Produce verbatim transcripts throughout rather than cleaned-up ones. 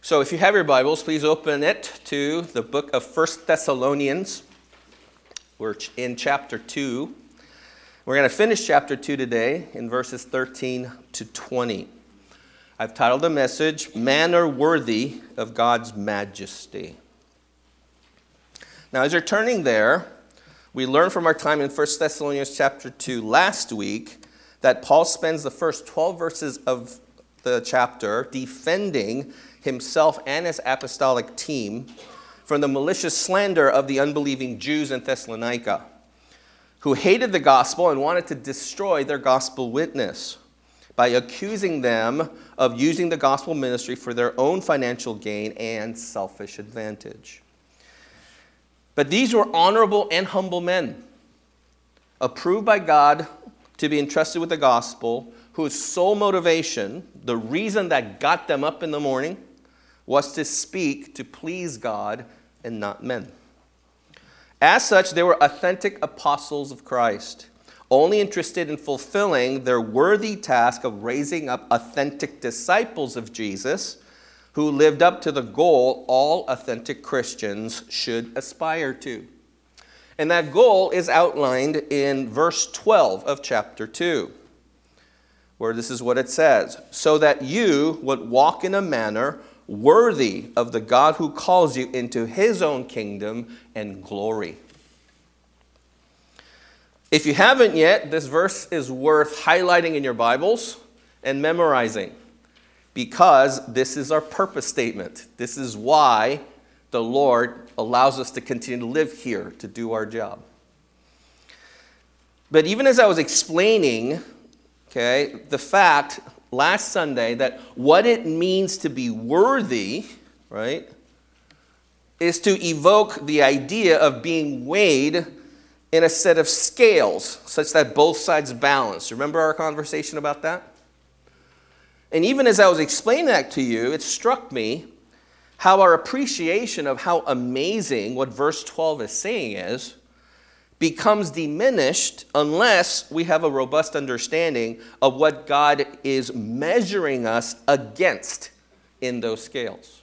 So if you have your Bibles, please open it to the book of First Thessalonians. We're in chapter two. We're going to finish chapter two today in verses thirteen to twenty. I've titled the message, Manner Worthy of God's Majesty. Now, as you're turning there, we learned from our time in First Thessalonians chapter two last week that Paul spends the first twelve verses of the chapter defending himself and his apostolic team from the malicious slander of the unbelieving Jews in Thessalonica, who hated the gospel and wanted to destroy their gospel witness by accusing them of using the gospel ministry for their own financial gain and selfish advantage. But these were honorable and humble men, approved by God to be entrusted with the gospel, whose sole motivation, the reason that got them up in the morning, was to speak to please God and not men. As such, they were authentic apostles of Christ, only interested in fulfilling their worthy task of raising up authentic disciples of Jesus who lived up to the goal all authentic Christians should aspire to. And that goal is outlined in verse twelve of chapter two, where this is what it says, so that you would walk in a manner worthy of the God who calls you into his own kingdom and glory. If you haven't yet, this verse is worth highlighting in your Bibles and memorizing, because this is our purpose statement. This is why the Lord allows us to continue to live here, to do our job. But even as I was explaining, okay, the fact last Sunday that what it means to be worthy, right, is to evoke the idea of being weighed in a set of scales such that both sides balance. Remember our conversation about that? And even as I was explaining that to you, it struck me how our appreciation of how amazing what verse twelve is saying is becomes diminished unless we have a robust understanding of what God is measuring us against in those scales.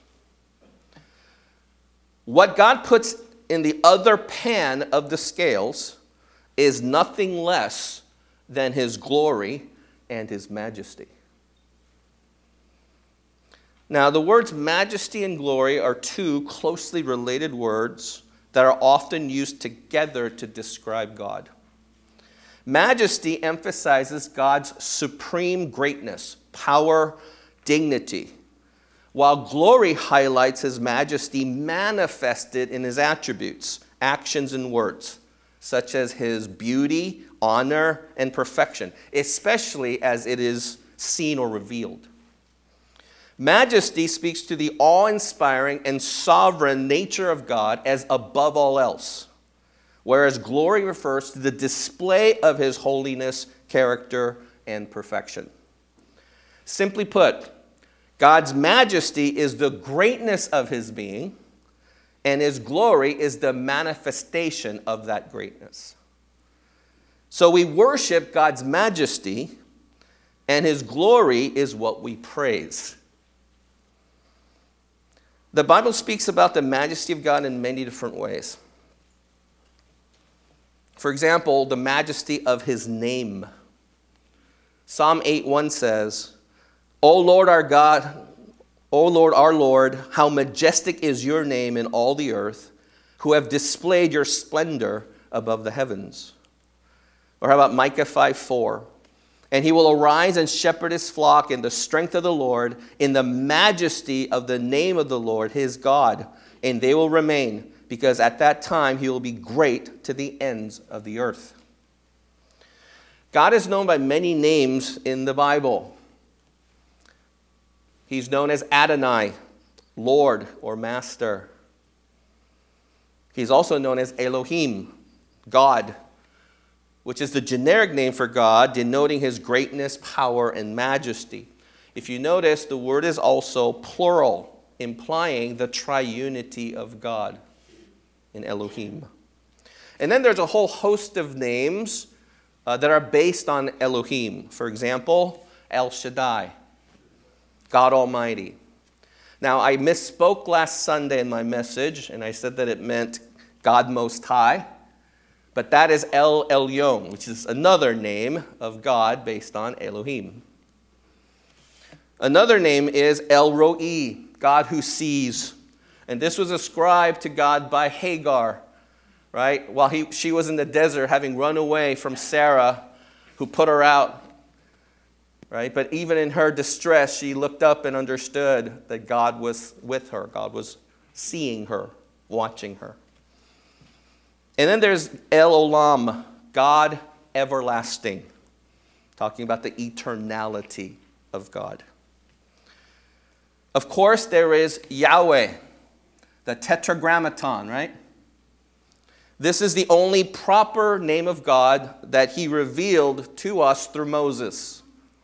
What God puts in the other pan of the scales is nothing less than his glory and his majesty. Now, the words majesty and glory are two closely related words that are often used together to describe God. Majesty emphasizes God's supreme greatness, power, dignity, while glory highlights his majesty manifested in his attributes, actions, and words, such as his beauty, honor, and perfection, especially as it is seen or revealed. Majesty speaks to the awe-inspiring and sovereign nature of God as above all else, whereas glory refers to the display of his holiness, character, and perfection. Simply put, God's majesty is the greatness of his being, and his glory is the manifestation of that greatness. So we worship God's majesty, and his glory is what we praise. The Bible speaks about the majesty of God in many different ways. For example, the majesty of his name. Psalm eight one says, O Lord our God, O Lord our Lord, how majestic is your name in all the earth, who have displayed your splendor above the heavens. Or how about Micah five four? And he will arise and shepherd his flock in the strength of the Lord, in the majesty of the name of the Lord, his God. And they will remain, because at that time he will be great to the ends of the earth. God is known by many names in the Bible. He's known as Adonai, Lord or Master. He's also known as Elohim, God, which is the generic name for God, denoting his greatness, power, and majesty. If you notice, the word is also plural, implying the triunity of God in Elohim. And then there's a whole host of names uh, that are based on Elohim. For example, El Shaddai, God Almighty. Now, I misspoke last Sunday in my message, and I said that it meant God Most High. But that is El Elyon, which is another name of God based on Elohim. Another name is El Roi, God who sees. And this was ascribed to God by Hagar, right? While he, she was in the desert having run away from Sarah, who put her out. Right? But even in her distress, she looked up and understood that God was with her. God was seeing her, watching her. And then there's El Olam, God everlasting, talking about the eternality of God. Of course, there is Yahweh, the Tetragrammaton, right? This is the only proper name of God that he revealed to us through Moses.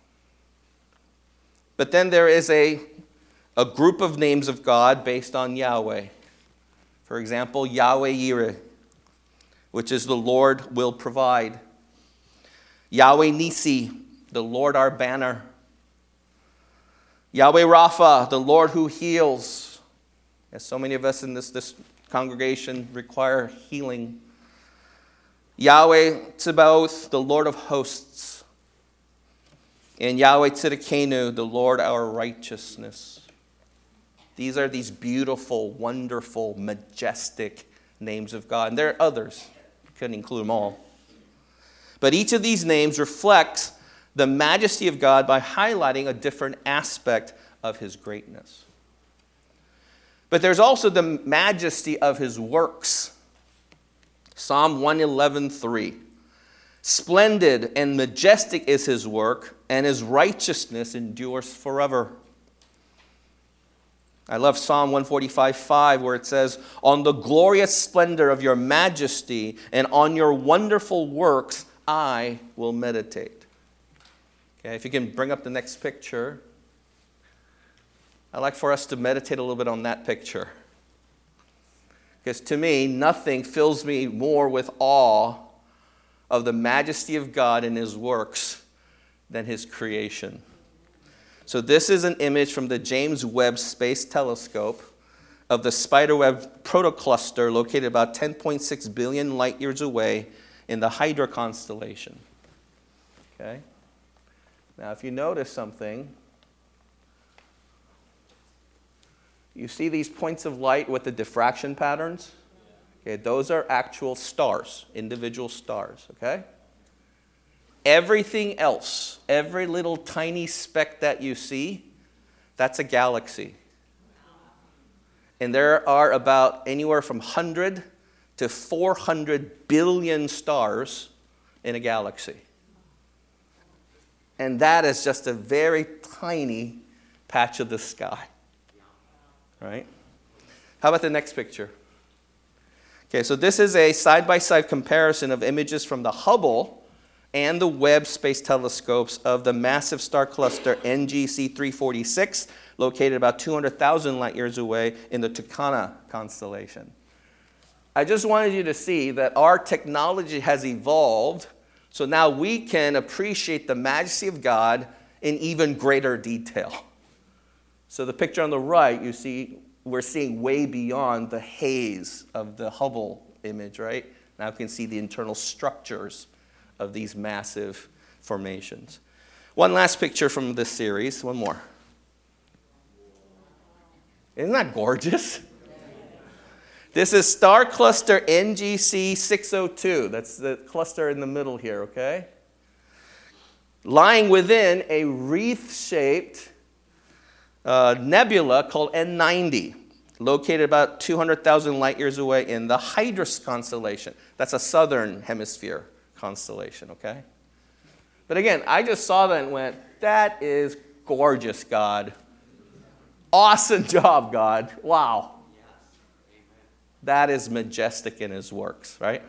But then there is a, a group of names of God based on Yahweh. For example, Yahweh Yireh, which is the Lord will provide. Yahweh Nisi, the Lord our banner. Yahweh Rapha, the Lord who heals. As so many of us in this, this congregation require healing. Yahweh Tzebaoth, the Lord of hosts. And Yahweh Tzidkenu, the Lord our righteousness. These are these beautiful, wonderful, majestic names of God. And there are others. Couldn't include them all. But each of these names reflects the majesty of God by highlighting a different aspect of his greatness. But there's also the majesty of his works. Psalm one eleven three. Splendid and majestic is his work, and his righteousness endures forever. I love Psalm one forty-five five, where it says, on the glorious splendor of your majesty and on your wonderful works I will meditate. Okay, if you can bring up the next picture. I'd like for us to meditate a little bit on that picture. Because to me, nothing fills me more with awe of the majesty of God and his works than his creation. So this is an image from the James Webb Space Telescope of the Spiderweb protocluster located about ten point six billion light years away in the Hydra constellation. Okay? Now, if you notice something, you see these points of light with the diffraction patterns? Okay, those are actual stars, individual stars, okay? Everything else, every little tiny speck that you see, that's a galaxy. And there are about anywhere from one hundred to four hundred billion stars in a galaxy. And that is just a very tiny patch of the sky. Right? How about the next picture? Okay, so this is a side-by-side comparison of images from the Hubble and the Webb Space Telescopes of the massive star cluster N G C three forty-six, located about two hundred thousand light years away in the Tucana constellation. I just wanted you to see that our technology has evolved, so now we can appreciate the majesty of God in even greater detail. So the picture on the right, you see, we're seeing way beyond the haze of the Hubble image, right? Now we can see the internal structures of these massive formations. One last picture from this series, one more. Isn't that gorgeous? This is star cluster N G C six oh two. That's the cluster in the middle here, okay? Lying within a wreath-shaped uh, nebula called N ninety, located about two hundred thousand light years away in the Hydrus constellation. That's a southern hemisphere constellation, okay? But again, I just saw that and went, that is gorgeous, God. Awesome job, God. Wow. That is majestic in his works, right?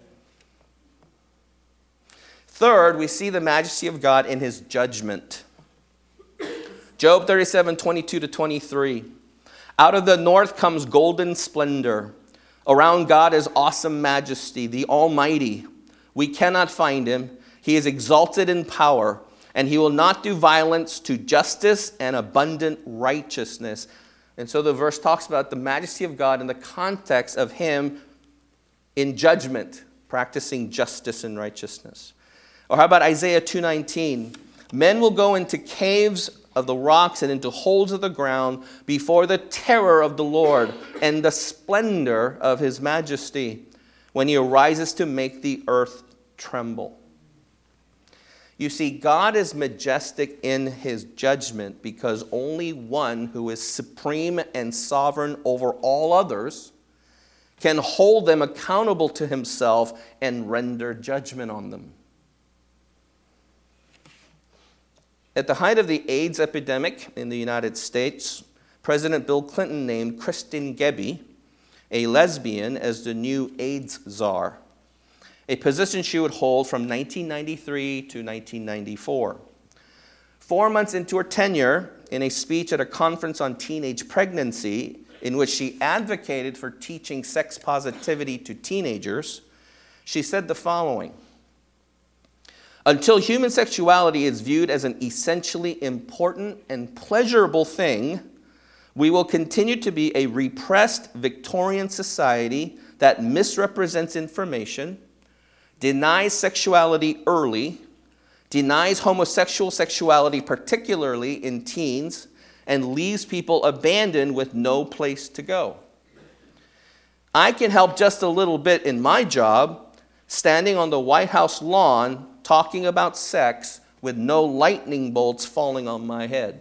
Third, we see the majesty of God in his judgment. Job thirty-seven, twenty-two to twenty-three. Out of the north comes golden splendor. Around God is awesome majesty, the Almighty. We cannot find him. He is exalted in power, and he will not do violence to justice and abundant righteousness. And so the verse talks about the majesty of God in the context of him in judgment, practicing justice and righteousness. Or how about Isaiah two nineteen? Men will go into caves of the rocks and into holes of the ground before the terror of the Lord and the splendor of his majesty when he arises to make the earth tremble. You see, God is majestic in his judgment because only one who is supreme and sovereign over all others can hold them accountable to himself and render judgment on them. At the height of the AIDS epidemic in the United States, President Bill Clinton named Kristen Gebbe, a lesbian, as the new AIDS czar, a position she would hold from nineteen ninety-three to nineteen ninety-four. Four months into her tenure, in a speech at a conference on teenage pregnancy, in which she advocated for teaching sex positivity to teenagers, she said the following: "Until human sexuality is viewed as an essentially important and pleasurable thing, we will continue to be a repressed Victorian society that misrepresents information, denies sexuality early, denies homosexual sexuality, particularly in teens, and leaves people abandoned with no place to go. I can help just a little bit in my job, standing on the White House lawn talking about sex with no lightning bolts falling on my head."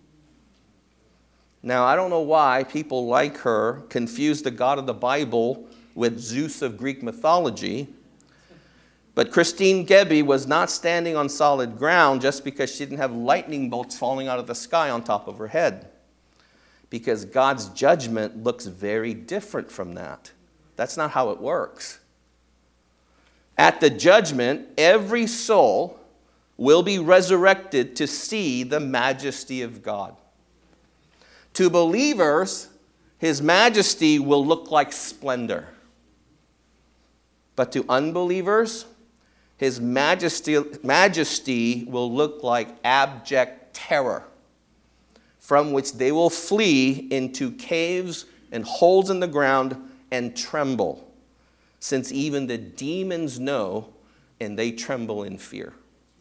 Now, I don't know why people like her confuse the God of the Bible with Zeus of Greek mythology, but Christine Gebbe was not standing on solid ground just because she didn't have lightning bolts falling out of the sky on top of her head. Because God's judgment looks very different from that. That's not how it works. At the judgment, every soul will be resurrected to see the majesty of God. To believers, his majesty will look like splendor. But to unbelievers, his majesty, majesty will look like abject terror, from which they will flee into caves and holes in the ground and tremble, since even the demons know and they tremble in fear.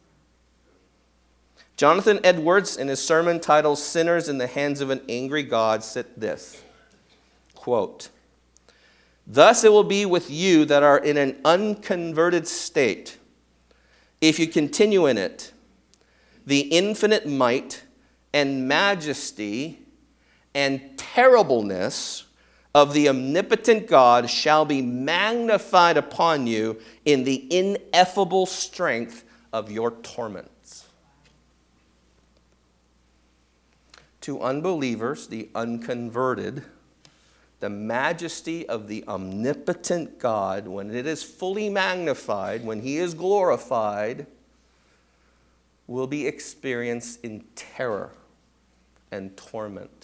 Jonathan Edwards, in his sermon titled "Sinners in the Hands of an Angry God," said this, quote, "Thus it will be with you that are in an unconverted state. If you continue in it, the infinite might and majesty and terribleness of the omnipotent God shall be magnified upon you in the ineffable strength of your torments." To unbelievers, the unconverted, the majesty of the omnipotent God, when it is fully magnified, when he is glorified, will be experienced in terror and torment.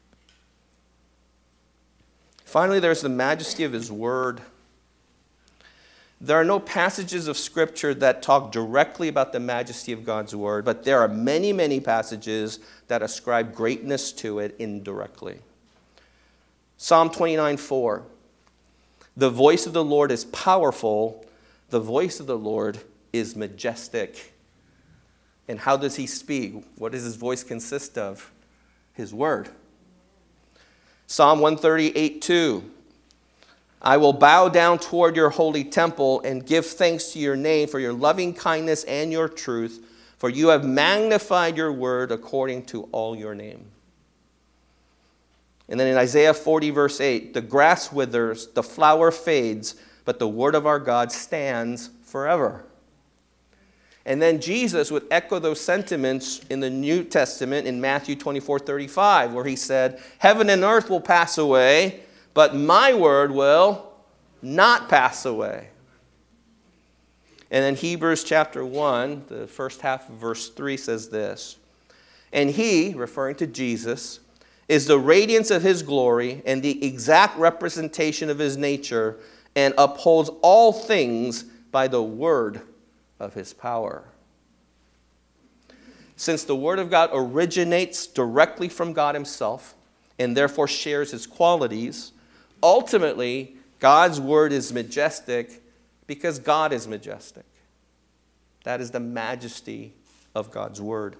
Finally, there's the majesty of his word. There are no passages of Scripture that talk directly about the majesty of God's word, but there are many, many passages that ascribe greatness to it indirectly. Psalm twenty-nine four. "The voice of the Lord is powerful. The voice of the Lord is majestic." And how does he speak? What does his voice consist of? His word. Psalm one thirty-eight two. "I will bow down toward your holy temple and give thanks to your name for your loving kindness and your truth, for you have magnified your word according to all your name." And then in Isaiah forty, verse eight, "The grass withers, the flower fades, but the word of our God stands forever." And then Jesus would echo those sentiments in the New Testament in Matthew twenty-four thirty-five, where he said, "Heaven and earth will pass away, but my word will not pass away." And then Hebrews chapter one, the first half of verse three says this, "And he," referring to Jesus, "is the radiance of his glory and the exact representation of his nature, and upholds all things by the word of his power." Since the word of God originates directly from God himself, and therefore shares his qualities. Ultimately, God's word is majestic because God is majestic. That is the majesty of God's word.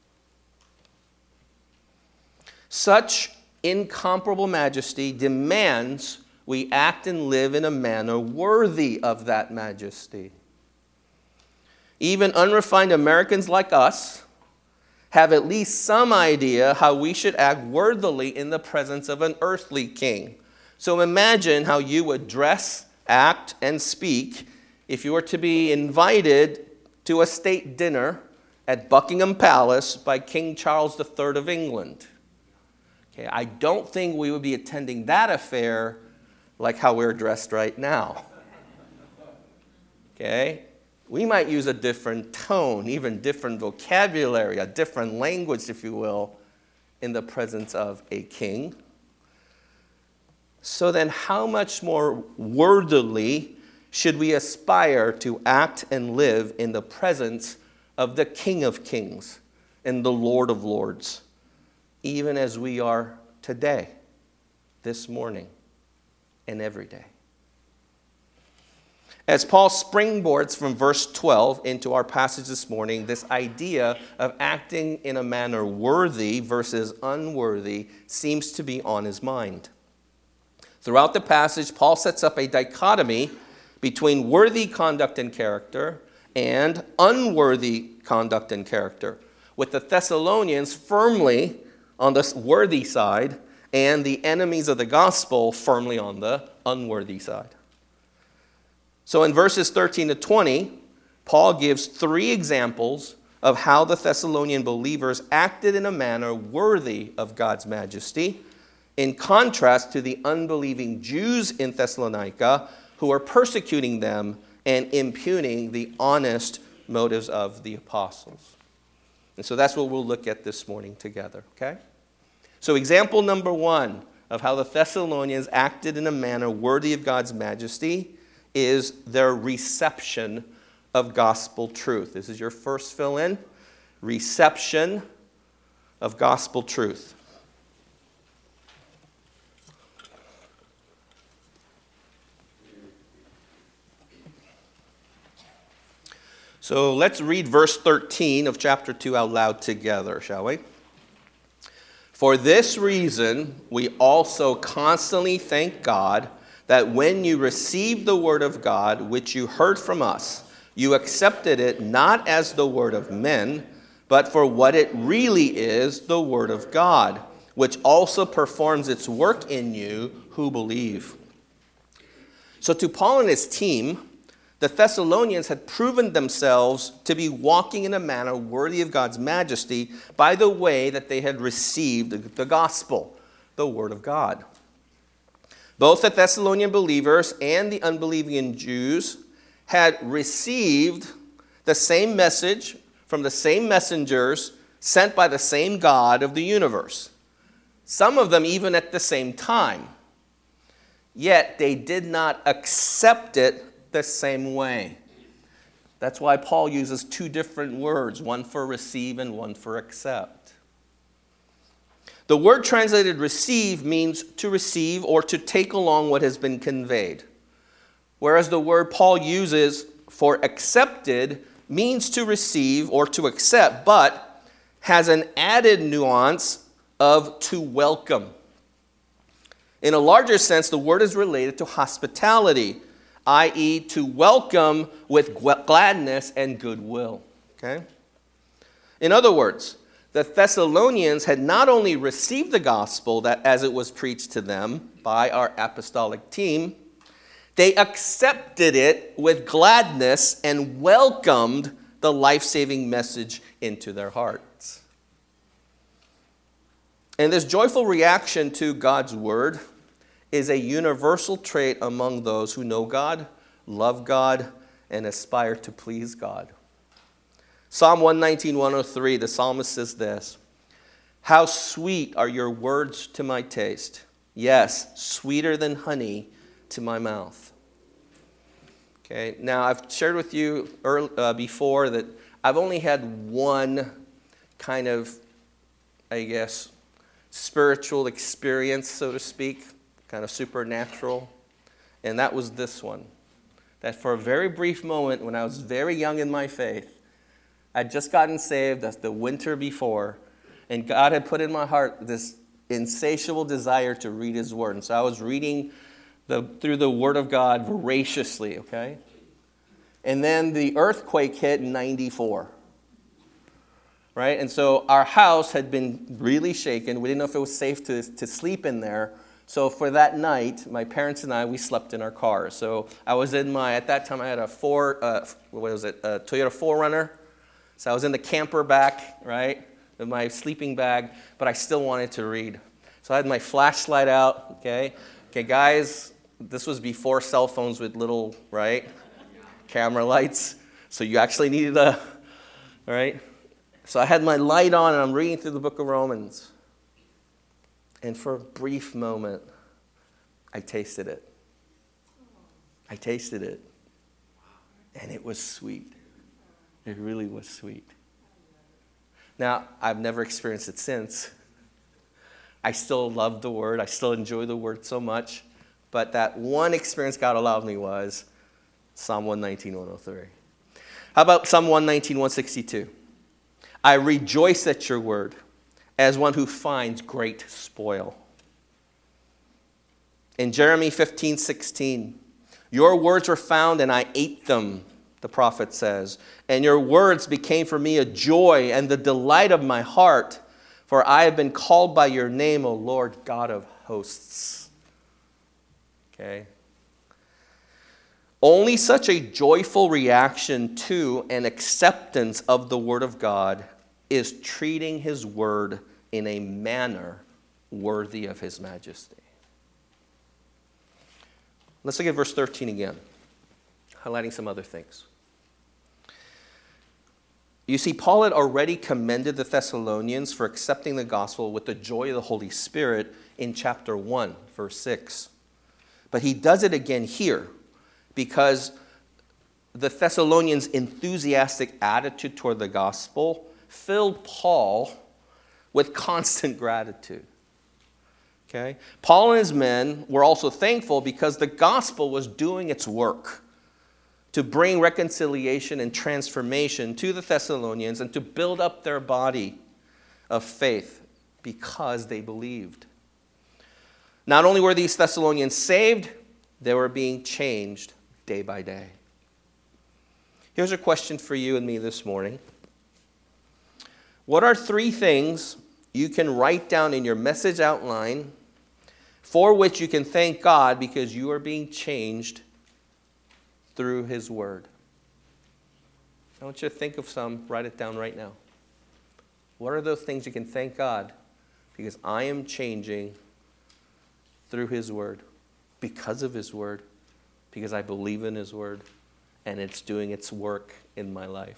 Such incomparable majesty demands we act and live in a manner worthy of that majesty. Even unrefined Americans like us have at least some idea how we should act worthily in the presence of an earthly king. So imagine how you would dress, act, and speak if you were to be invited to a state dinner at Buckingham Palace by King Charles the Third of England. Okay, I don't think we would be attending that affair like how we're dressed right now. Okay? We might use a different tone, even different vocabulary, a different language, if you will, in the presence of a king. So then how much more worthily should we aspire to act and live in the presence of the King of Kings and the Lord of Lords, even as we are today, this morning, and every day? As Paul springboards from verse twelve into our passage this morning, this idea of acting in a manner worthy versus unworthy seems to be on his mind. Throughout the passage, Paul sets up a dichotomy between worthy conduct and character and unworthy conduct and character, with the Thessalonians firmly on the worthy side and the enemies of the gospel firmly on the unworthy side. So in verses thirteen to twenty, Paul gives three examples of how the Thessalonian believers acted in a manner worthy of God's majesty, in contrast to the unbelieving Jews in Thessalonica who are persecuting them and impugning the honest motives of the apostles. And so that's what we'll look at this morning together, okay? So example number one of how the Thessalonians acted in a manner worthy of God's majesty is their reception of gospel truth. This is your first fill-in. Reception of gospel truth. So let's read verse thirteen of chapter two out loud together, shall we? For this reason, we also constantly thank God that when you received the word of God, which you heard from us, you accepted it not as the word of men, but for what it really is, the word of God, which also performs its work in you who believe. So to Paul and his team, the Thessalonians had proven themselves to be walking in a manner worthy of God's majesty by the way that they had received the gospel, the word of God. Both the Thessalonian believers and the unbelieving Jews had received the same message from the same messengers sent by the same God of the universe. Some of them even at the same time. Yet they did not accept it the same way. That's why Paul uses two different words, one for receive and one for accept. The word translated receive means to receive or to take along what has been conveyed. Whereas the word Paul uses for accepted means to receive or to accept, but has an added nuance of to welcome. In a larger sense, the word is related to hospitality, that is to welcome with gladness and goodwill. Okay? In other words, the Thessalonians had not only received the gospel that as it was preached to them by our apostolic team, they accepted it with gladness and welcomed the life-saving message into their hearts. And this joyful reaction to God's word is a universal trait among those who know God, love God, and aspire to please God. Psalm one nineteen, one oh three, the psalmist says this, "How sweet are your words to my taste. Yes, sweeter than honey to my mouth." Okay, now I've shared with you early, uh, before that I've only had one kind of, I guess, spiritual experience, so to speak, kind of supernatural. And that was this one. That for a very brief moment, when I was very young in my faith, I'd just gotten saved, that's the winter before, and God had put in my heart this insatiable desire to read his word. And so I was reading the, through the word of God voraciously, okay? And then the earthquake hit in ninety-four. Right? And so our house had been really shaken. We didn't know if it was safe to, to sleep in there. So for that night, my parents and I, we slept in our car. So I was in my, at that time I had a four, uh, what was it, a Toyota four runner. So I was in the camper back, right, with my sleeping bag, but I still wanted to read. So I had my flashlight out, okay. Okay, guys, this was before cell phones with little, right, camera lights. So you actually needed a, right. So I had my light on and I'm reading through the book of Romans. And for a brief moment, I tasted it. I tasted it. And it was sweet. It really was sweet. Now, I've never experienced it since. I still love the word. I still enjoy the word so much. But that one experience God allowed me was Psalm one nineteen, one oh three. How about Psalm one nineteen, one sixty-two? I rejoice at your word as one who finds great spoil. In Jeremiah fifteen, sixteen, your words were found and I ate them, the prophet says. And your words became for me a joy and the delight of my heart, for I have been called by your name, O Lord God of hosts. Okay. Only such a joyful reaction to and acceptance of the word of God is treating his word in a manner worthy of his majesty. Let's look at verse thirteen again, highlighting some other things. You see, Paul had already commended the Thessalonians for accepting the gospel with the joy of the Holy Spirit in chapter one, verse six. But he does it again here because the Thessalonians' enthusiastic attitude toward the gospel filled Paul with constant gratitude. Okay? Paul and his men were also thankful because the gospel was doing its work to bring reconciliation and transformation to the Thessalonians and to build up their body of faith because they believed. Not only were these Thessalonians saved, they were being changed day by day. Here's a question for you and me this morning. What are three things you can write down in your message outline for which you can thank God because you are being changed through his word? I want you to think of some, write it down right now. What are those things you can thank God because I am changing through his word, because of his word, because I believe in his word, and it's doing its work in my life?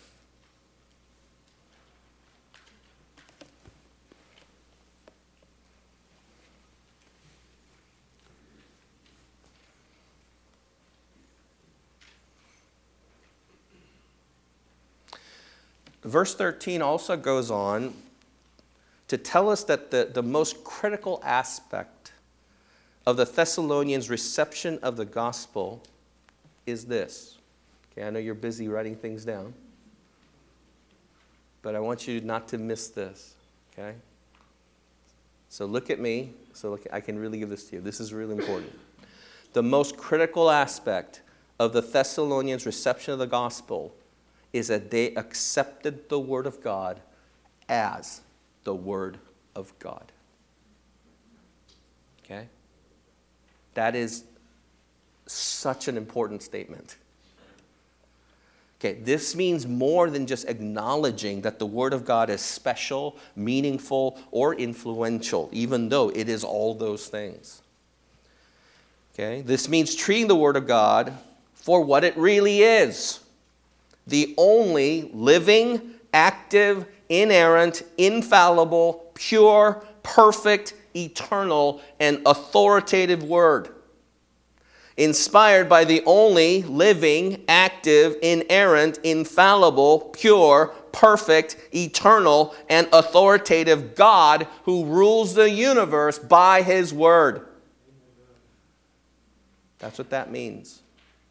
Verse thirteen also goes on to tell us that the, the most critical aspect of the Thessalonians' reception of the gospel is this. Okay, I know you're busy writing things down, but I want you not to miss this. Okay? So look at me. So look, I can really give this to you. This is really important. The most critical aspect of the Thessalonians' reception of the gospel is that they accepted the word of God as the word of God. Okay? That is such an important statement. Okay, this means more than just acknowledging that the word of God is special, meaningful, or influential, even though it is all those things. Okay? This means treating the word of God for what it really is. The only living, active, inerrant, infallible, pure, perfect, eternal, and authoritative word. Inspired by the only living, active, inerrant, infallible, pure, perfect, eternal, and authoritative God who rules the universe by his word. That's what that means.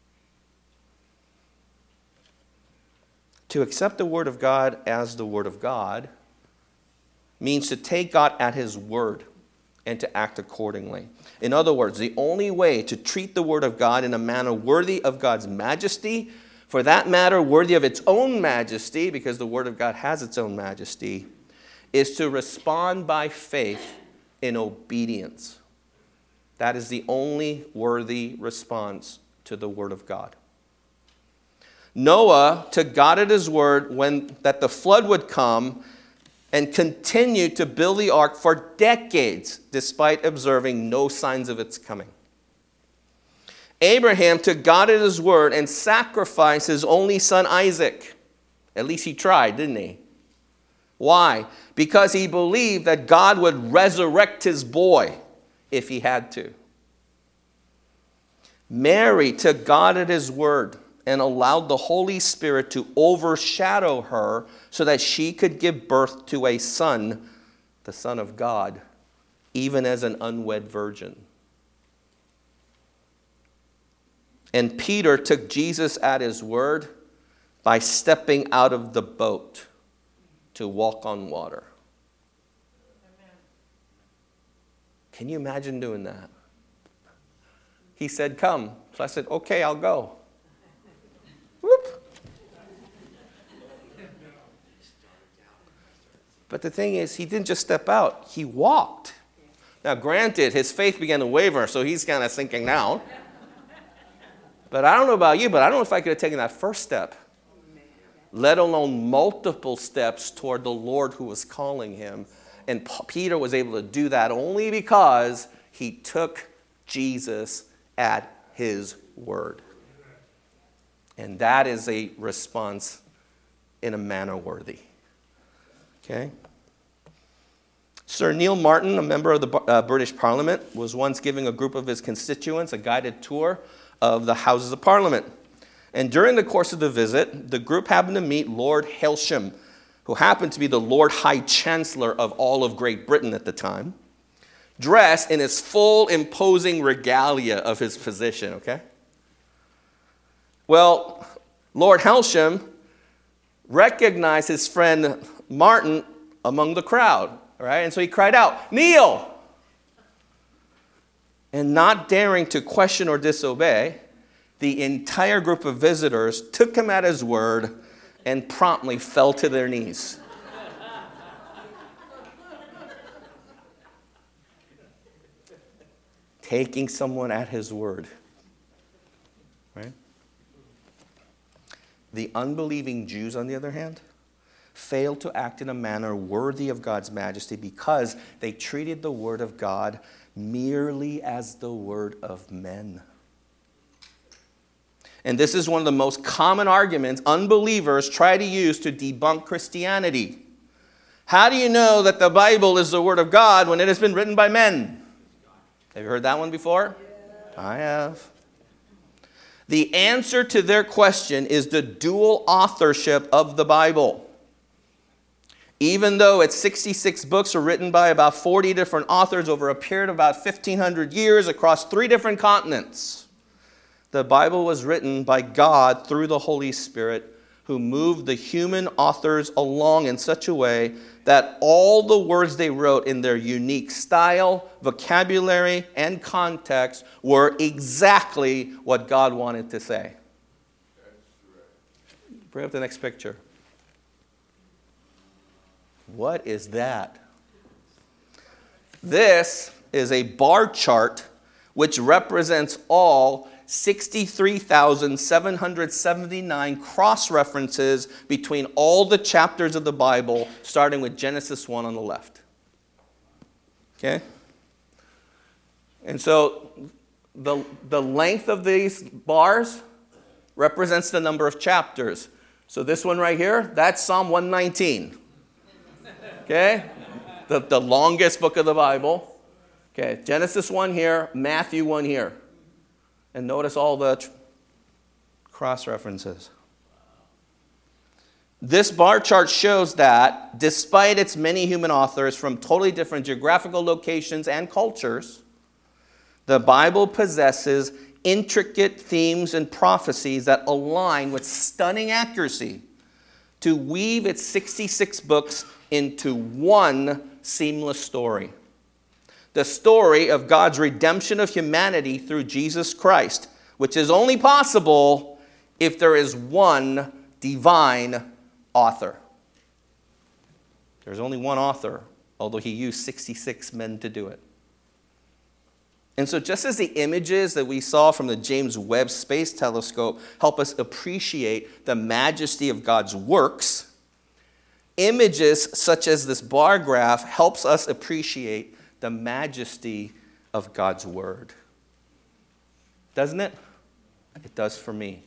To accept the word of God as the word of God means to take God at his word and to act accordingly. In other words, the only way to treat the word of God in a manner worthy of God's majesty, for that matter worthy of its own majesty, because the word of God has its own majesty, is to respond by faith in obedience. That is the only worthy response to the word of God. Noah took God at his word when that the flood would come and continued to build the ark for decades, despite observing no signs of its coming. Abraham took God at his word and sacrificed his only son Isaac. At least he tried, didn't he? Why? Because he believed that God would resurrect his boy if he had to. Mary took God at his word and allowed the Holy Spirit to overshadow her so that she could give birth to a son, the Son of God, even as an unwed virgin. And Peter took Jesus at his word by stepping out of the boat to walk on water. Amen. Can you imagine doing that? He said, come. So I said, okay, I'll go. Whoop. But the thing is, he didn't just step out. He walked. Now, granted, his faith began to waver, so he's kind of sinking down. But I don't know about you, but I don't know if I could have taken that first step, let alone multiple steps toward the Lord who was calling him. And Peter was able to do that only because he took Jesus at his word. And that is a response in a manner worthy. Okay? Sir Neil Martin, a member of the uh, British Parliament, was once giving a group of his constituents a guided tour of the Houses of Parliament. And during the course of the visit, the group happened to meet Lord Hailsham, who happened to be the Lord High Chancellor of all of Great Britain at the time, dressed in his full imposing regalia of his position, okay? Well, Lord Hailsham recognized his friend Martin among the crowd, right? And so he cried out, "Kneel!" And not daring to question or disobey, the entire group of visitors took him at his word and promptly fell to their knees. Taking someone at his word. Right? The unbelieving Jews, on the other hand, failed to act in a manner worthy of God's majesty because they treated the word of God merely as the word of men. And this is one of the most common arguments unbelievers try to use to debunk Christianity. How do you know that the Bible is the word of God when it has been written by men? Have you heard that one before? Yeah. I have. The answer to their question is the dual authorship of the Bible. Even though its sixty-six books are written by about forty different authors over a period of about fifteen hundred years across three different continents, the Bible was written by God through the Holy Spirit, who moved the human authors along in such a way that all the words they wrote in their unique style, vocabulary, and context were exactly what God wanted to say. Bring up the next picture. What is that? This is a bar chart which represents all sixty-three thousand seven hundred seventy-nine cross-references between all the chapters of the Bible, starting with Genesis one on the left. Okay? And so the, the length of these bars represents the number of chapters. So this one right here, that's Psalm one nineteen. Okay? The, the longest book of the Bible. Okay, Genesis one here, Matthew one here. And notice all the tr- cross-references. This bar chart shows that despite its many human authors from totally different geographical locations and cultures, the Bible possesses intricate themes and prophecies that align with stunning accuracy to weave its sixty-six books into one seamless story. The story of God's redemption of humanity through Jesus Christ, which is only possible if there is one divine author. There's only one author, although he used sixty-six men to do it. And so just as the images that we saw from the James Webb Space Telescope help us appreciate the majesty of God's works, images such as this bar graph helps us appreciate the majesty of God's word. Doesn't it? It does for me.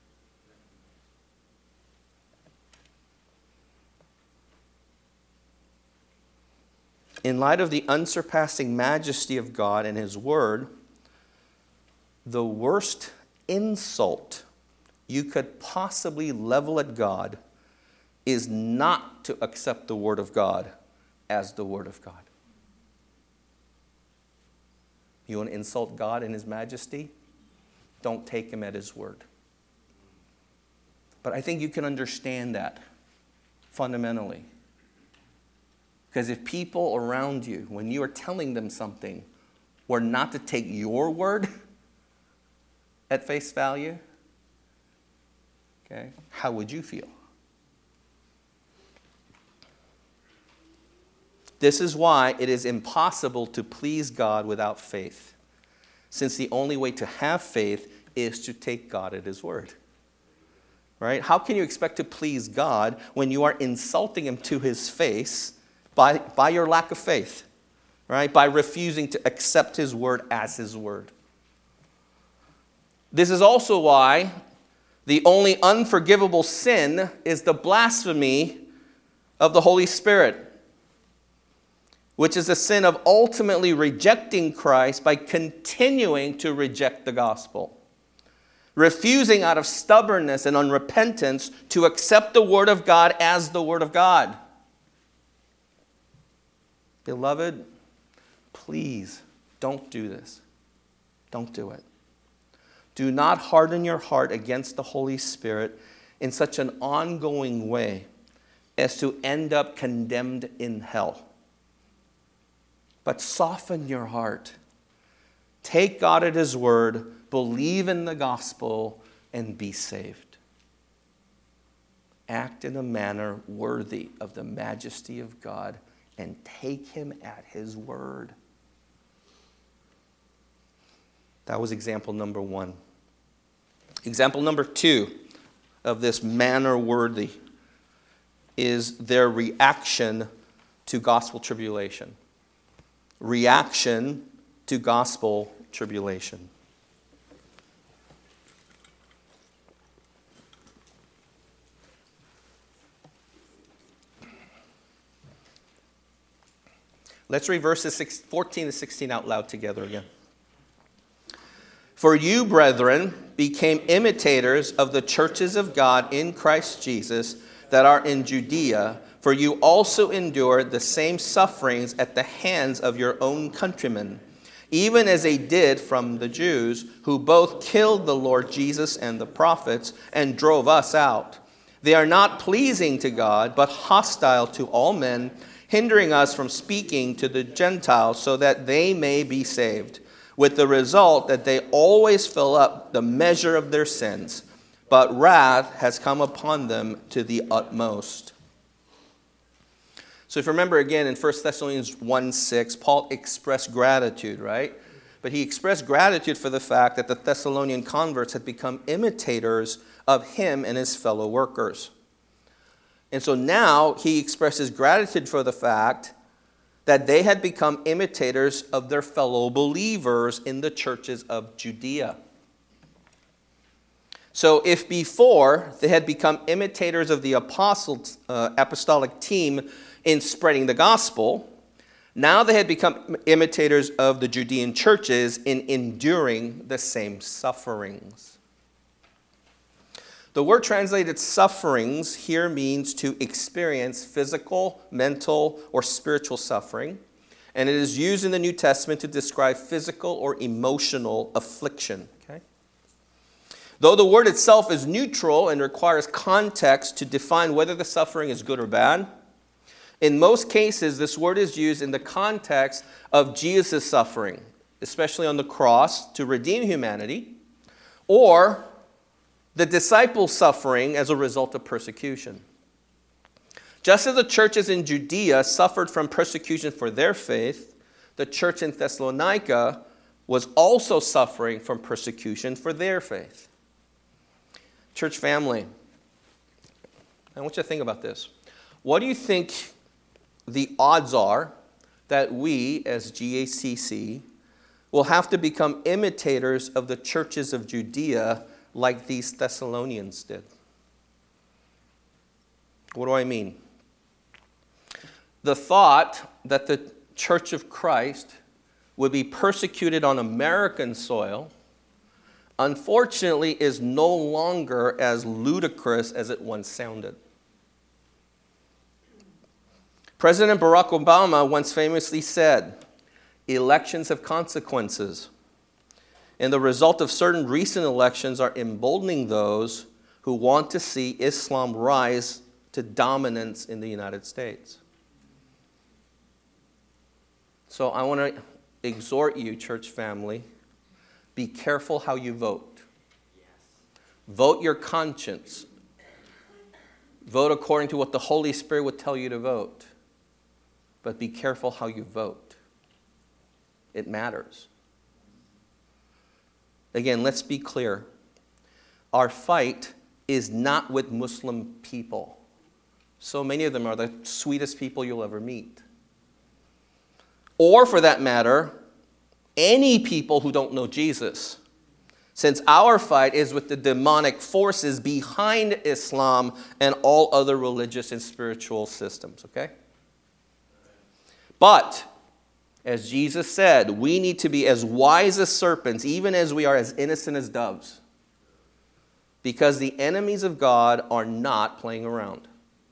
In light of the unsurpassing majesty of God and His Word, the worst insult you could possibly level at God is not to accept the Word of God as the Word of God. You want to insult God and His majesty? Don't take Him at His word. But I think you can understand that fundamentally. Because if people around you, when you are telling them something, were not to take your word at face value, okay, how would you feel? This is why it is impossible to please God without faith, since the only way to have faith is to take God at His word. Right? How can you expect to please God when you are insulting Him to His face by, by your lack of faith? Right? By refusing to accept His word as His word. This is also why the only unforgivable sin is the blasphemy of the Holy Spirit, which is a sin of ultimately rejecting Christ by continuing to reject the gospel. Refusing out of stubbornness and unrepentance to accept the Word of God as the Word of God. Beloved, please don't do this. Don't do it. Do not harden your heart against the Holy Spirit in such an ongoing way as to end up condemned in hell. But soften your heart. Take God at His word, believe in the gospel, and be saved. Act in a manner worthy of the majesty of God and take Him at His word. That was example number one. Example number two of this manner worthy is their reaction to gospel tribulation. Reaction to gospel tribulation. Let's read verses fourteen to sixteen out loud together again. For you, brethren, became imitators of the churches of God in Christ Jesus that are in Judea, for you also endured the same sufferings at the hands of your own countrymen, even as they did from the Jews, who both killed the Lord Jesus and the prophets and drove us out. They are not pleasing to God, but hostile to all men, hindering us from speaking to the Gentiles so that they may be saved, with the result that they always fill up the measure of their sins, but wrath has come upon them to the utmost. So if you remember again in First Thessalonians one six, Paul expressed gratitude, right? But he expressed gratitude for the fact that the Thessalonian converts had become imitators of him and his fellow workers. And so now he expresses gratitude for the fact that they had become imitators of their fellow believers in the churches of Judea. So if before they had become imitators of the apostle, uh, apostolic team in spreading the gospel, now they had become imitators of the Judean churches in enduring the same sufferings. The word translated sufferings here means to experience physical, mental, or spiritual suffering. And it is used in the New Testament to describe physical or emotional affliction. Okay? Though the word itself is neutral and requires context to define whether the suffering is good or bad, in most cases, this word is used in the context of Jesus' suffering, especially on the cross, to redeem humanity, or the disciples' suffering as a result of persecution. Just as the churches in Judea suffered from persecution for their faith, the church in Thessalonica was also suffering from persecution for their faith. Church family, I want you to think about this. What do you think the odds are that we, as G A C C, will have to become imitators of the churches of Judea like these Thessalonians did? What do I mean? The thought that the Church of Christ would be persecuted on American soil, unfortunately, is no longer as ludicrous as it once sounded. President Barack Obama once famously said, "Elections have consequences, and the result of certain recent elections are emboldening those who want to see Islam rise to dominance in the United States." So I want to exhort you, church family, be careful how you vote. Yes. Vote your conscience. Vote according to what the Holy Spirit would tell you to vote. But be careful how you vote. It matters. Again, let's be clear. Our fight is not with Muslim people. So many of them are the sweetest people you'll ever meet. Or, for that matter, any people who don't know Jesus. Since our fight is with the demonic forces behind Islam and all other religious and spiritual systems, okay? But, as Jesus said, we need to be as wise as serpents, even as we are as innocent as doves. Because the enemies of God are not playing around.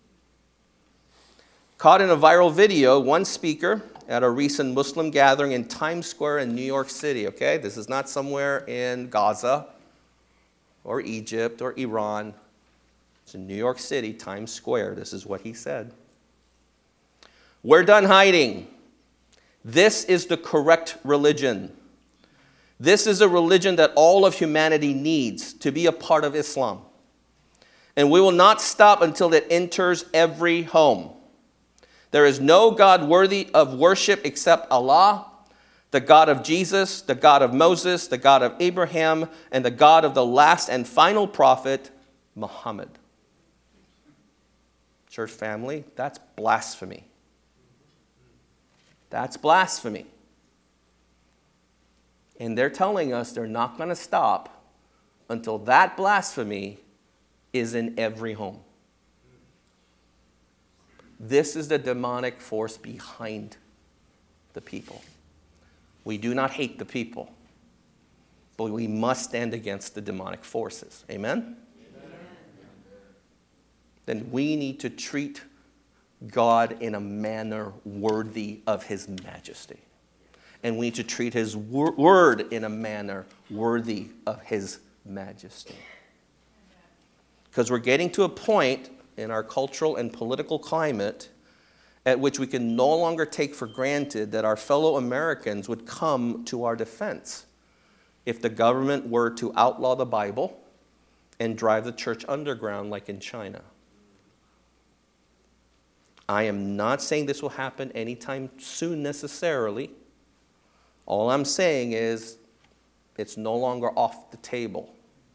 Caught in a viral video, one speaker at a recent Muslim gathering in Times Square in New York City, okay? This is not somewhere in Gaza or Egypt or Iran. It's in New York City, Times Square. This is what he said. "We're done hiding. This is the correct religion. This is a religion that all of humanity needs to be a part of Islam. And we will not stop until it enters every home. There is no God worthy of worship except Allah, the God of Jesus, the God of Moses, the God of Abraham, and the God of the last and final prophet, Muhammad." Church family, that's blasphemy. That's blasphemy. And they're telling us they're not going to stop until that blasphemy is in every home. This is the demonic force behind the people. We do not hate the people, but we must stand against the demonic forces. Amen? Amen. Then we need to treat God in a manner worthy of his majesty. And we need to treat his wor- word in a manner worthy of his majesty. Because we're getting to a point in our cultural and political climate at which we can no longer take for granted that our fellow Americans would come to our defense if the government were to outlaw the Bible and drive the church underground like in China. I am not saying this will happen anytime soon necessarily. All I'm saying is it's no longer off the table.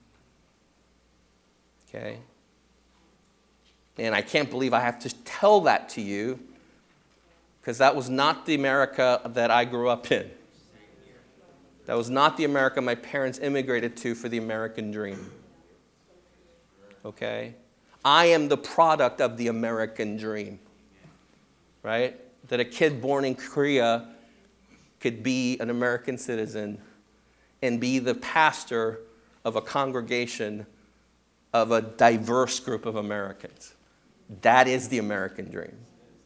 Okay? And I can't believe I have to tell that to you because that was not the America that I grew up in. That was not the America my parents immigrated to for the American dream. Okay? I am the product of the American dream. Right? That a kid born in Korea could be an American citizen and be the pastor of a congregation of a diverse group of Americans. That is the American dream.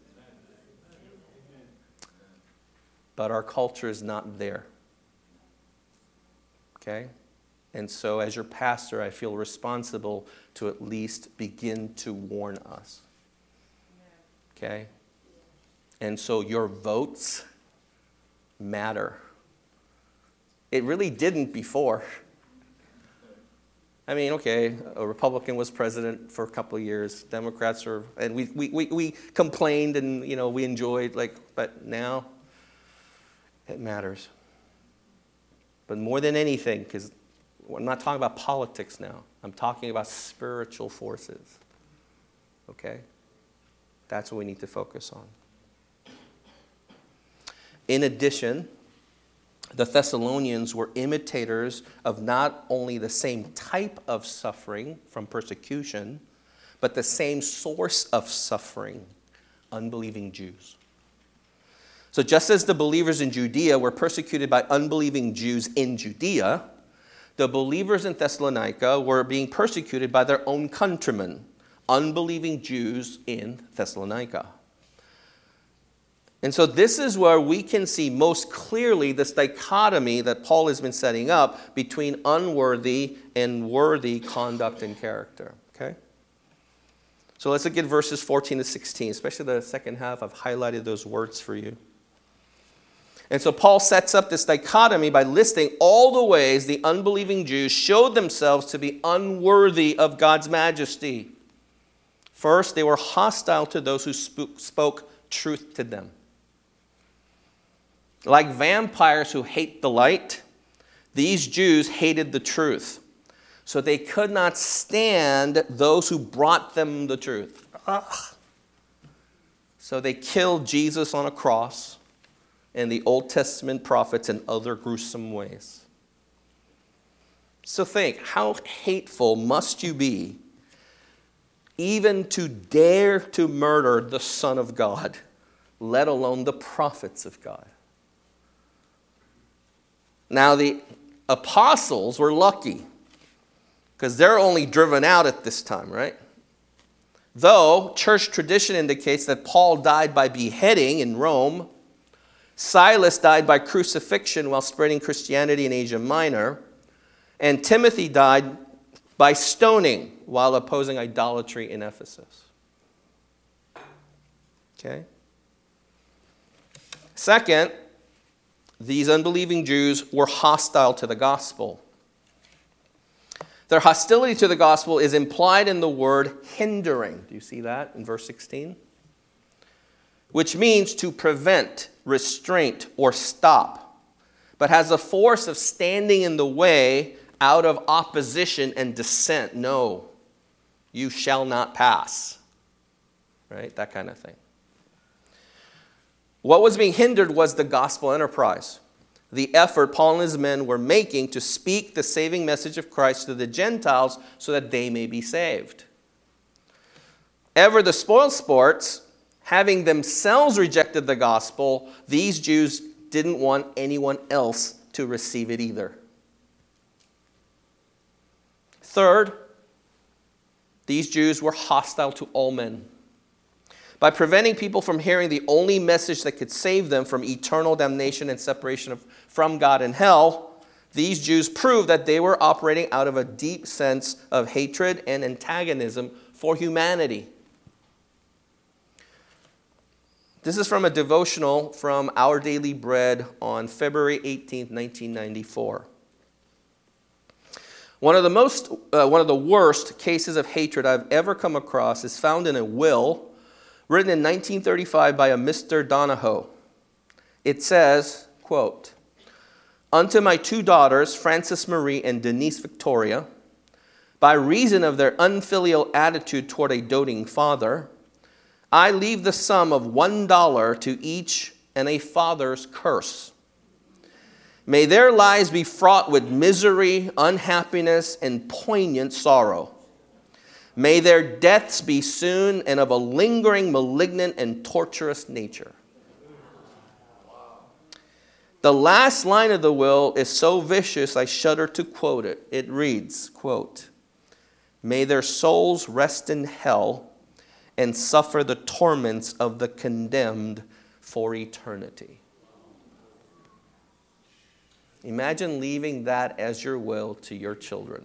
But our culture is not there. Okay? And so as your pastor, I feel responsible to at least begin to warn us. Okay? And so your votes matter. It really didn't before. I mean, okay, a Republican was president for a couple of years. Democrats were, and we, we, we, we complained and, you know, we enjoyed, like, but now it matters. But more than anything, because I'm not talking about politics now. I'm talking about spiritual forces. Okay? That's what we need to focus on. In addition, the Thessalonians were imitators of not only the same type of suffering from persecution, but the same source of suffering, unbelieving Jews. So just as the believers in Judea were persecuted by unbelieving Jews in Judea, the believers in Thessalonica were being persecuted by their own countrymen, unbelieving Jews in Thessalonica. And so this is where we can see most clearly this dichotomy that Paul has been setting up between unworthy and worthy conduct and character. Okay? So let's look at verses fourteen to sixteen, especially the second half. I've highlighted those words for you. And so Paul sets up this dichotomy by listing all the ways the unbelieving Jews showed themselves to be unworthy of God's majesty. First, they were hostile to those who spoke truth to them. Like vampires who hate the light, these Jews hated the truth. So they could not stand those who brought them the truth. Ugh. So they killed Jesus on a cross and the Old Testament prophets in other gruesome ways. So think, how hateful must you be even to dare to murder the Son of God, let alone the prophets of God? Now, the apostles were lucky because they're only driven out at this time, right? Though church tradition indicates that Paul died by beheading in Rome, Silas died by crucifixion while spreading Christianity in Asia Minor, and Timothy died by stoning while opposing idolatry in Ephesus. Okay? Second, these unbelieving Jews were hostile to the gospel. Their hostility to the gospel is implied in the word hindering. Do you see that in verse sixteen? Which means to prevent, restraint, or stop, but has a force of standing in the way out of opposition and dissent. No, you shall not pass. Right? That kind of thing. What was being hindered was the gospel enterprise, the effort Paul and his men were making to speak the saving message of Christ to the Gentiles so that they may be saved. Ever the spoil sports, having themselves rejected the gospel, these Jews didn't want anyone else to receive it either. Third, these Jews were hostile to all men. By preventing people from hearing the only message that could save them from eternal damnation and separation of, from God and hell, these Jews proved that they were operating out of a deep sense of hatred and antagonism for humanity. This is from a devotional from Our Daily Bread on February eighteenth, nineteen ninety-four. One of the most, uh, one of the worst cases of hatred I've ever come across is found in a will written in nineteen thirty-five by a Mister Donahoe. It says, quote, "Unto my two daughters, Frances Marie and Denise Victoria, by reason of their unfilial attitude toward a doting father, I leave the sum of one dollar to each and a father's curse. May their lives be fraught with misery, unhappiness, and poignant sorrow. May their deaths be soon and of a lingering, malignant, and torturous nature." The last line of the will is so vicious I shudder to quote it. It reads, quote, May their souls rest in hell and suffer the torments of the condemned for eternity. Imagine leaving that as your will to your children.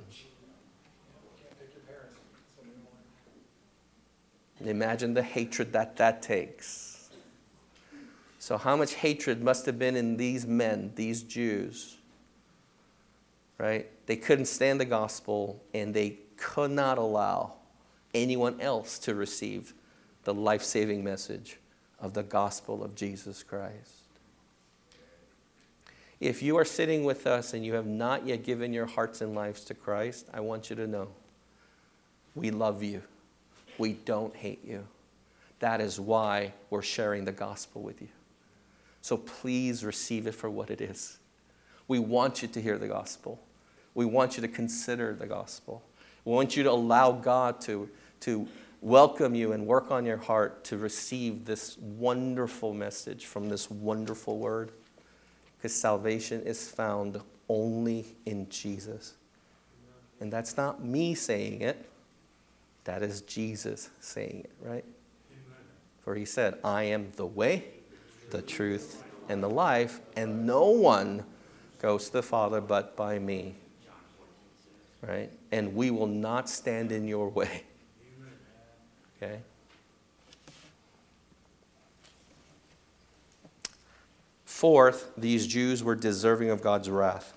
Imagine the hatred that that takes. So how much hatred must have been in these men, these Jews, right? They couldn't stand the gospel, and they could not allow anyone else to receive the life-saving message of the gospel of Jesus Christ. If you are sitting with us and you have not yet given your hearts and lives to Christ, I want you to know, we love you. We don't hate you. That is why we're sharing the gospel with you. So please receive it for what it is. We want you to hear the gospel. We want you to consider the gospel. We want you to allow God to, to welcome you and work on your heart to receive this wonderful message from this wonderful word. Because salvation is found only in Jesus. And that's not me saying it. That is Jesus saying it, right? Amen. For he said, I am the way, the truth, and the life, and no one goes to the Father but by me. Right? And we will not stand in your way. Okay? Fourth, these Jews were deserving of God's wrath.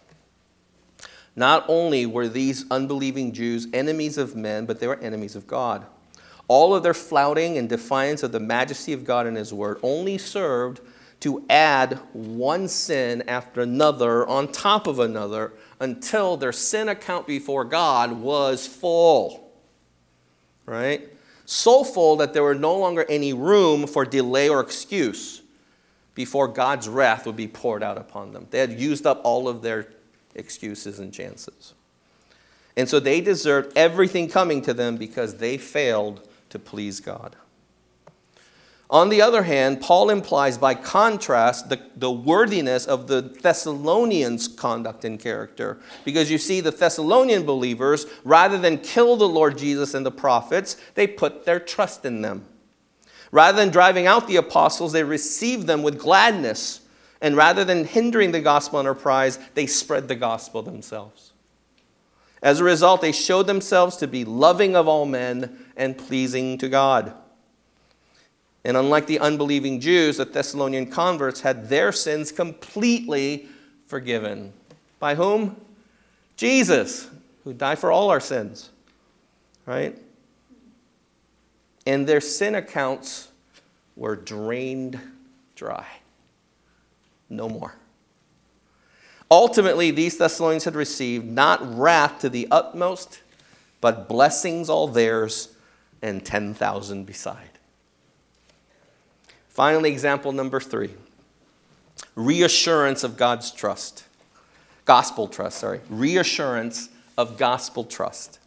Not only were these unbelieving Jews enemies of men, but they were enemies of God. All of their flouting and defiance of the majesty of God and his word only served to add one sin after another on top of another until their sin account before God was full. Right? So full that there were no longer any room for delay or excuse before God's wrath would be poured out upon them. They had used up all of their excuses and chances. And so they deserved everything coming to them because they failed to please God. On the other hand, Paul implies by contrast the, the worthiness of the Thessalonians' conduct and character. Because you see, the Thessalonian believers, rather than kill the Lord Jesus and the prophets, they put their trust in them. Rather than driving out the apostles, they received them with gladness. And rather than hindering the gospel enterprise, they spread the gospel themselves. As a result, they showed themselves to be loving of all men and pleasing to God. And unlike the unbelieving Jews, the Thessalonian converts had their sins completely forgiven. By whom? Jesus, who died for all our sins. Right? And their sin accounts were drained dry. No more. Ultimately, these Thessalonians had received not wrath to the utmost, but blessings all theirs and ten thousand beside. Finally, example number three. Reassurance of God's trust. Gospel trust, sorry. Reassurance of gospel trust.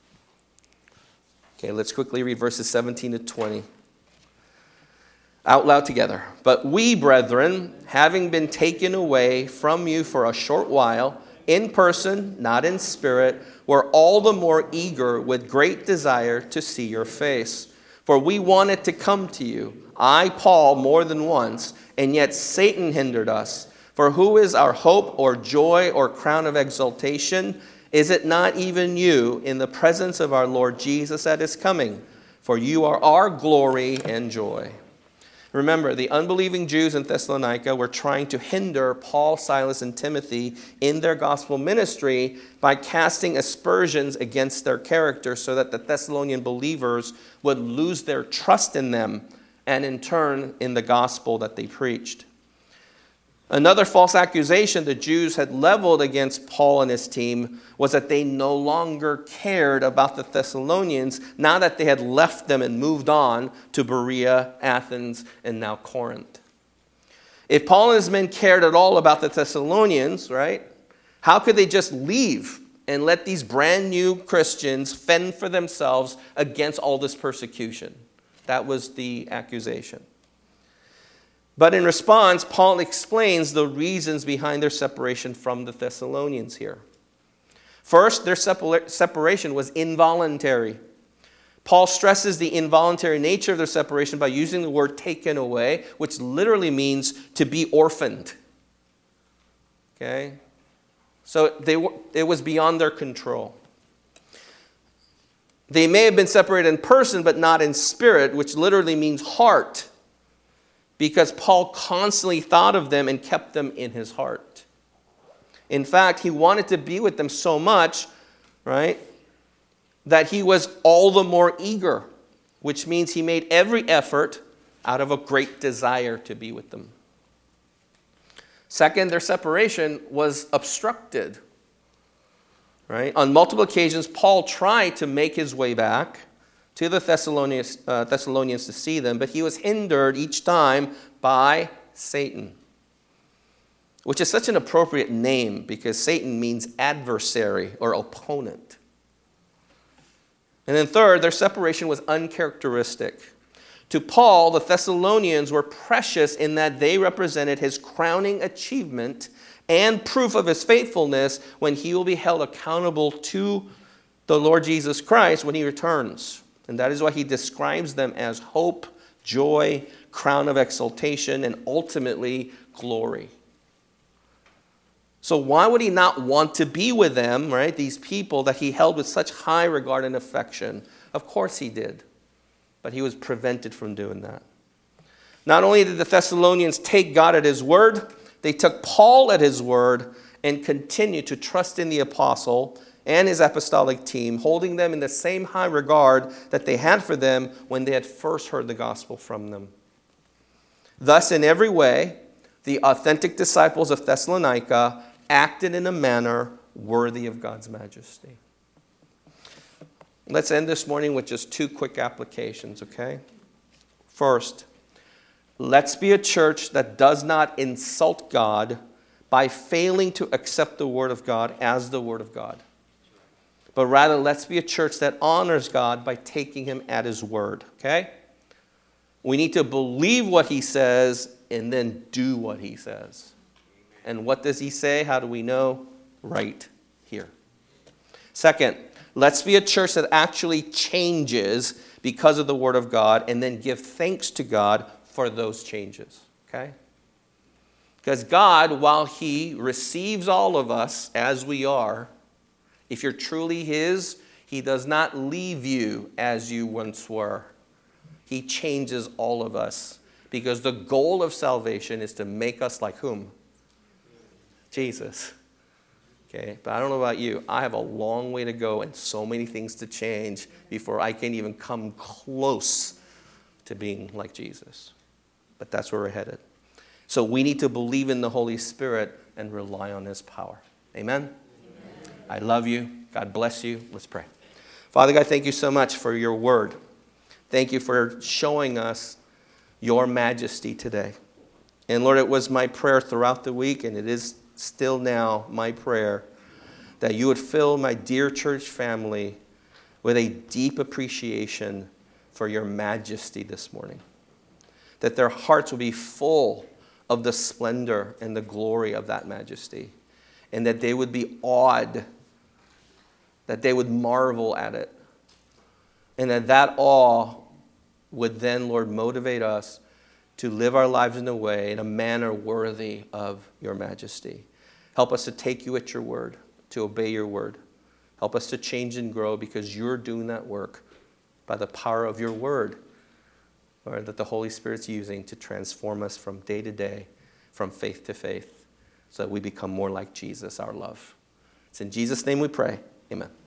Okay, let's quickly read verses seventeen to twenty. Out loud together. But we, brethren, having been taken away from you for a short while, in person, not in spirit, were all the more eager with great desire to see your face. For we wanted to come to you, I, Paul, more than once, and yet Satan hindered us. For who is our hope or joy or crown of exaltation? Is it not even you in the presence of our Lord Jesus at his coming? For you are our glory and joy. Remember, the unbelieving Jews in Thessalonica were trying to hinder Paul, Silas, and Timothy in their gospel ministry by casting aspersions against their character so that the Thessalonian believers would lose their trust in them and in turn in the gospel that they preached. Another false accusation the Jews had leveled against Paul and his team was that they no longer cared about the Thessalonians now that they had left them and moved on to Berea, Athens, and now Corinth. If Paul and his men cared at all about the Thessalonians, right, how could they just leave and let these brand new Christians fend for themselves against all this persecution? That was the accusation. But in response, Paul explains the reasons behind their separation from the Thessalonians here. First, their separa- separation was involuntary. Paul stresses the involuntary nature of their separation by using the word taken away, which literally means to be orphaned. Okay? So they were, it was beyond their control. They may have been separated in person, but not in spirit, which literally means heart, because Paul constantly thought of them and kept them in his heart. In fact, he wanted to be with them so much, right, that he was all the more eager, which means he made every effort out of a great desire to be with them. Second, their separation was obstructed. Right? On multiple occasions, Paul tried to make his way back to the Thessalonians, uh, Thessalonians to see them, but he was hindered each time by Satan, which is such an appropriate name because Satan means adversary or opponent. And then third, their separation was uncharacteristic. To Paul, the Thessalonians were precious in that they represented his crowning achievement and proof of his faithfulness when he will be held accountable to the Lord Jesus Christ when he returns. And that is why he describes them as hope, joy, crown of exaltation, and ultimately glory. So why would he not want to be with them, right? These people that he held with such high regard and affection. Of course he did. But he was prevented from doing that. Not only did the Thessalonians take God at his word, they took Paul at his word and continued to trust in the apostle and his apostolic team, holding them in the same high regard that they had for them when they had first heard the gospel from them. Thus, in every way, the authentic disciples of Thessalonica acted in a manner worthy of God's majesty. Let's end this morning with just two quick applications, okay? First, let's be a church that does not insult God by failing to accept the Word of God as the Word of God. But rather, let's be a church that honors God by taking Him at His word, okay? We need to believe what He says and then do what He says. And what does He say? How do we know? Right here. Second, let's be a church that actually changes because of the Word of God and then give thanks to God for those changes, okay? Because God, while He receives all of us as we are, if you're truly His, He does not leave you as you once were. He changes all of us because the goal of salvation is to make us like whom? Jesus. Okay, but I don't know about you. I have a long way to go and so many things to change before I can even come close to being like Jesus. But that's where we're headed. So we need to believe in the Holy Spirit and rely on His power. Amen? I love you. God bless you. Let's pray. Father God, thank you so much for your word. Thank you for showing us your majesty today. And Lord, it was my prayer throughout the week, and it is still now my prayer, that you would fill my dear church family with a deep appreciation for your majesty this morning. That their hearts will be full of the splendor and the glory of that majesty. And that they would be awed, that they would marvel at it. And that that awe would then, Lord, motivate us to live our lives in a way, in a manner worthy of your majesty. Help us to take you at your word, to obey your word. Help us to change and grow because you're doing that work by the power of your word, Lord, that the Holy Spirit's using to transform us from day to day, from faith to faith, so that we become more like Jesus, our love. It's in Jesus' name we pray. Amen.